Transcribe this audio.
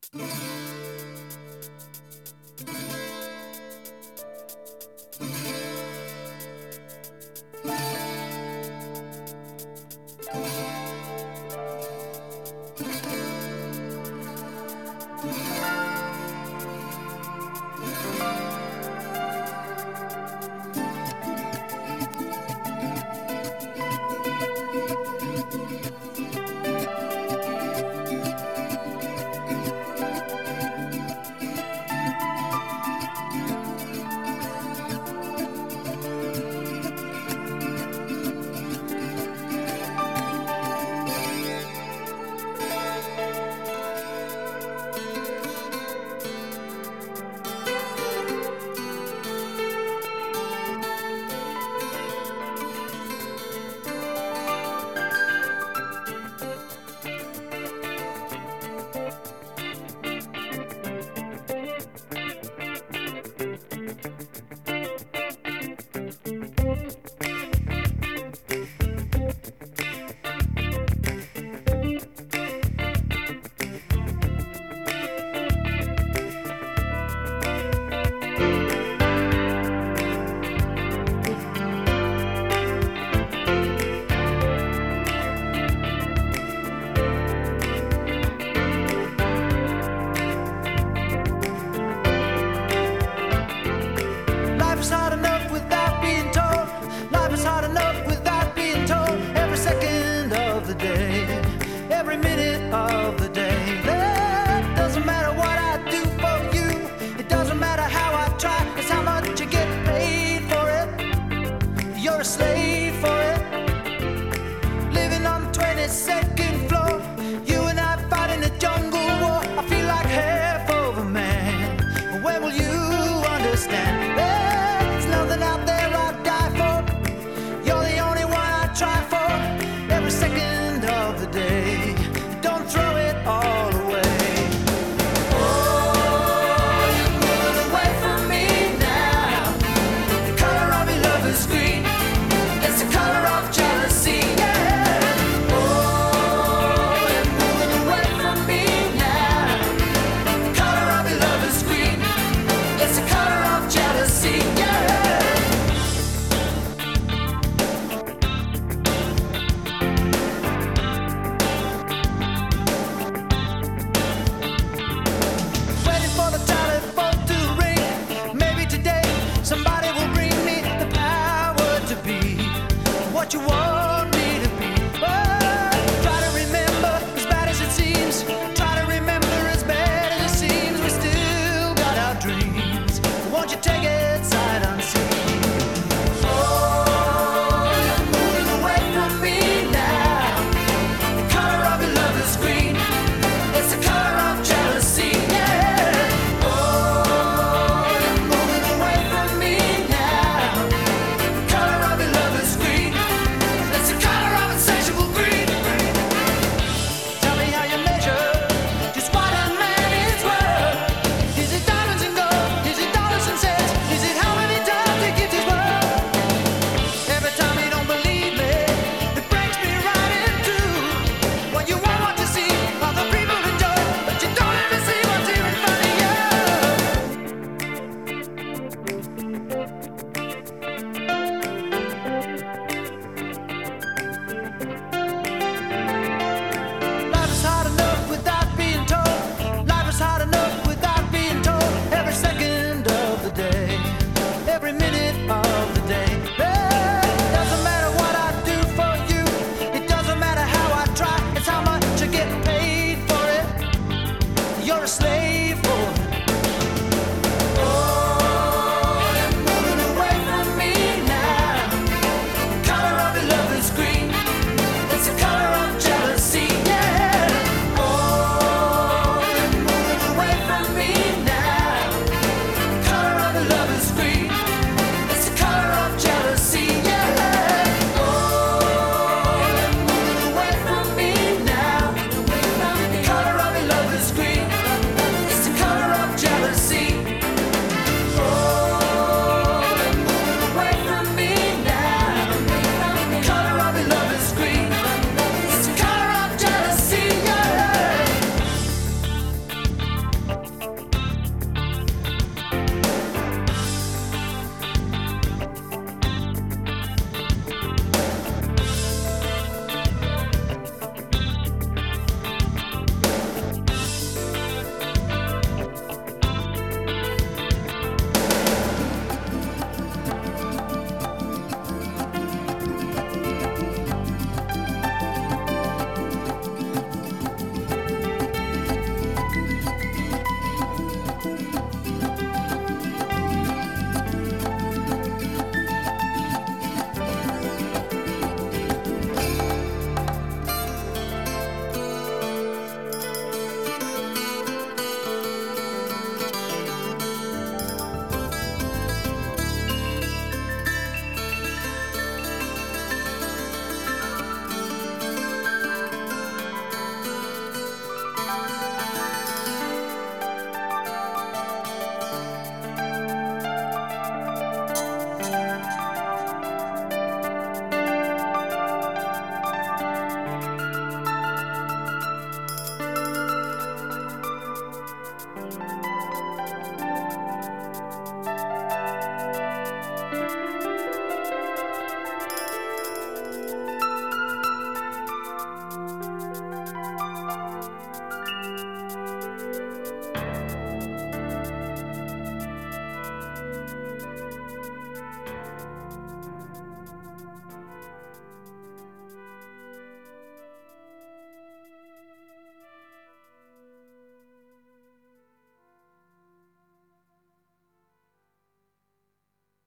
Life is hard enough without being told. Life is hard enough without being told. Every second of the day, every minute of the day. It doesn't matter what I do for you. It doesn't matter how I try. It's how much you get paid for it. You're a slave for it. Living on the 22nd floor. You and I fight in a jungle war. I feel like half of a man. When will you understand? There's nothing out there I'd die for. You're the only one I try for. Every second of the day.